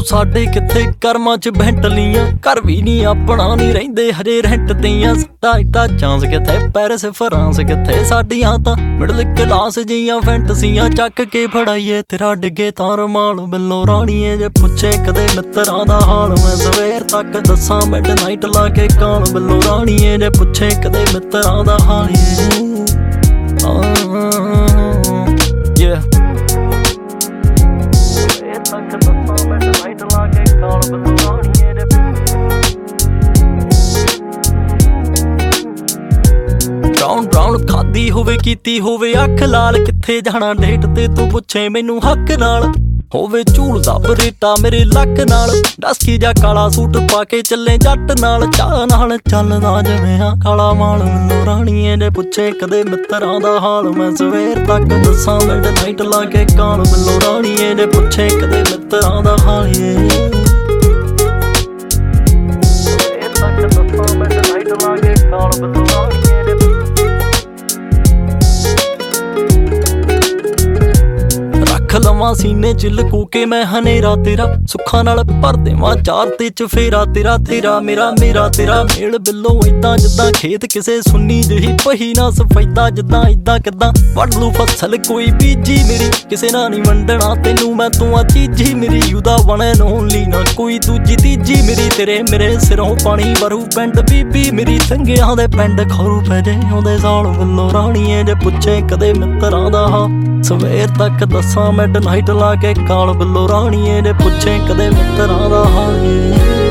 ਸਾਡੇ ਕਿੱਥੇ ਕਰਮਾਂ ਚ ਬੈਂਟਲੀਆਂ, ਘਰ ਵੀ ਨਹੀਂ ਆਪਣਾ ਨਹੀਂ ਰਹਿੰਦੇ ਹਜੇ ਰੈਂਟ ਤੀਆਂ। ਸਾਡਾ ਏਡਾ ਚਾਂਸ ਕਿੱਥੇ, ਪੈਰਿਸ ਫਰਾਂਸ ਕਿੱਥੇ, ਸਾਡੀਆਂ ਤਾਂ ਮਿਡਲ ਕਲਾਸ ਜੀਆਂ ਫੈਂਟਸੀਆਂ। ਚੱਕ ਕੇ ਫੜਾਈਏ ਤੇਰਾ ਡਿੱਗੇ ਤਾਂ ਰੁਮਾਲ ਬਿੱਲੋ ਰਾਣੀਏ, ਜੇ ਪੁੱਛੇ ਕਦੇ ਮਿੱਤਰਾਂ ਦਾ ਹਾਲ ਮੈਂ ਸਵੇਰ ਤੱਕ ਦੱਸਾਂ ਮਿਡਨਾਈਟ ਲਾ ਕੇ ਕਾਲ ਬਿੱਲੋ ਰਾਣੀਏ, ਜੇ ਪੁੱਛੇ ਕਦੇ ਮਿੱਤਰਾਂ ਦਾ ਹਾਲ। ਬਰਾਉਨ ਖਾਦੀ ਹੋਵੇ ਕੀਤੀ ਹੋਵੇ ਅੱਖ ਲਾਲ, ਕਿੱਥੇ ਜਾਣਾ ਡੇਟ ਤੇ ਤੂੰ ਪੁੱਛੇ ਮੈਨੂੰ ਹੱਕ ਨਾਲ। ਹੋਵੇ ਝੂਲਦਾ ਬਰੇਟਾ ਮੇਰੇ ਲੱਕ ਨਾਲ, ਡਸਕੀ ਜਾ ਕਾਲਾ ਸੂਟ ਪਾ ਕੇ ਚੱਲੇ ਜੱਟ ਨਾਲ। ਚਾਹ ਨਾਲ ਚੱਲਦਾ ਜਿਵੇਂ ਆ ਕਾਲਾ ਮਾਲ ਮੈਨੂੰ ਰਾਣੀਏ, ਜੇ ਪੁੱਛੇ ਕਦੇ ਮਿੱਤਰਾਂ ਦਾ ਹਾਲ ਮੈਂ ਸਵੇਰ ਤੱਕ ਦੱਸਾਂ ਮਿਡਨਾਈਟ ਲਾ ਕੇ ਕਾਲ ਮੈਨੂੰ ਰਾਣੀਏ, ਜੇ ਪੁੱਛੇ ਕਦੇ ਮਿੱਤਰਾਂ ਦਾ ਹਾਲ। ਸਵੇਰ ਤੱਕ ਦੱਸਾਂ ਮਿਡਨਾਈਟ ਲਾ ਕੇ ਕਾਲ ਮੈਨੂੰ ਰਾਣੀਏ। ਲਵਾਂ ਸੀਨੇ ਚ ਲੁਕੋ ਕੇ ਮੈਂ ਹਨੇਰਾ ਤੇਰਾ, ਸੁੱਖਾਂ ਨਾਲ ਭਰ ਦੇਵਾਂ ਚਾਰ ਤੇ ਚਫੇਰਾ ਤੇਰਾ। ਤੇਰਾ ਮੇਰਾ ਮੇਰਾ ਤੇਰਾ ਮੇਲ ਬਿੱਲੋ ਏਦਾਂ ਜਿੱਦਾਂ ਖੇਤ ਕਿਸੇ ਸੁੰਨੀ ਜਿਹੀ ਪਹੀ ਨਾ ਸਫੈਦਾ। ਜਿੱਦਾਂ ਏਦਾਂ ਕਿੱਦਾਂ ਵੱਢ ਲੂ ਫਸਲ ਕੋਈ ਬੀਜੀ ਮੇਰੀ, ਕਿਸੇ ਨਾਲ ਨੀ ਵੰਡਣਾ ਤੈਨੂੰ ਮੈਂ, ਤੂੰ ਆ ਚੀਜੀ ਮੇਰੀ। ਯੂਦਾ ਬਣੇ ਨੋਨਲੀ ਨਾ ਕੋਈ ਦੂਜੀ ਤੀਜੀ ਮੇਰੀ, ਤੇਰੇ ਮੇਰੇ ਸਿਰੋਂ ਪਾਣੀ ਵਰੂ ਪਿੰਡ ਬੀਬੀ ਮੇਰੀ। ਚੰਗਿਆਂ ਦੇ ਪਿੰਡ ਖਰੂ ਪੈ ਜੇ ਆਉਂਦੇ ਸਾਲ ਬਿੱਲੋ ਰਾਣੀਏ, ਜੇ ਪੁੱਛੇ ਕਦੇ ਮਿੱਤਰਾਂ ਦਾ ਹਾਲ ਸਵੇਰ ਤੱਕ ਦੱਸਾਂ ਮਿਡਨਾਈਟ ਲਾ ਕੇ ਕਾਲ ਬਿੱਲੋ ਰਾਣੀਏ, ਜੇ ਪੁੱਛੇ ਕਦੇ ਮਿੱਤਰਾਂ ਦਾ ਹਾਲ।